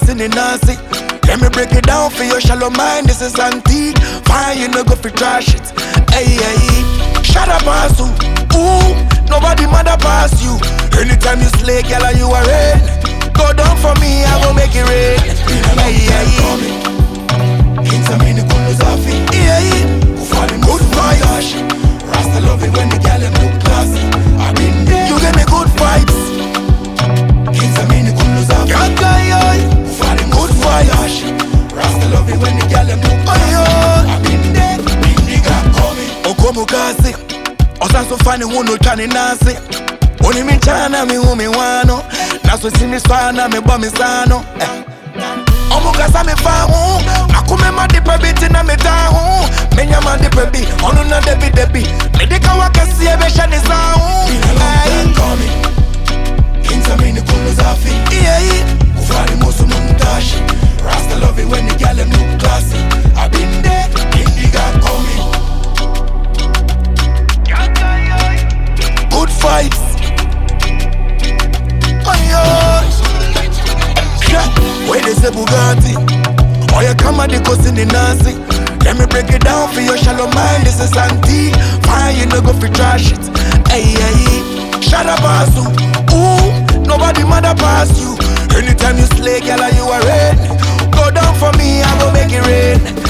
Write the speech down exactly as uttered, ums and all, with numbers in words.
in the Nazi. Let me break it down for your shallow mind, this is antique. Fine, you no go fi trash it. Hey, hey, shut up, pass you. Ooh, nobody mother pass you. Anytime you slay, girl, and you are red. Go down for me, I will make it rain. Hey, hey, Intamini kuluzafi. Yeah, good vibes. Rasta love it when the girl them look classy. I been there. You give me good vibes. Intamini kuluzafi. Good vibes. Rasta love it when the girl them look classy. I been there. Big nigga coming. Okomukasi. Osanso fani hunu chani nasi. Oni mi chana mi umi wano. Naso si mi swana mi bo mi sano. Omukasa mi fahu. Akume ma dipe biti na mi tahu. Menya ma dipe bi. Onu na debi debi. Medika wakasi ebe shani zahu. Hey. Intamini kuluzafi. Yeah. Ufari musu mumtashi. Rasta love it when the girl them look classy. I been there. Indiga coming. Good vibes. Where they say Bugatti, or you come at the coast in the Nazi. Let me break it down for your shallow mind, this is antique. Fine, you no go fi trash it. Hey, hey, shut up, pass you. Ooh, nobody mother pass you. Anytime you slay, girl, and you are red. Go down for me, I will make it rain.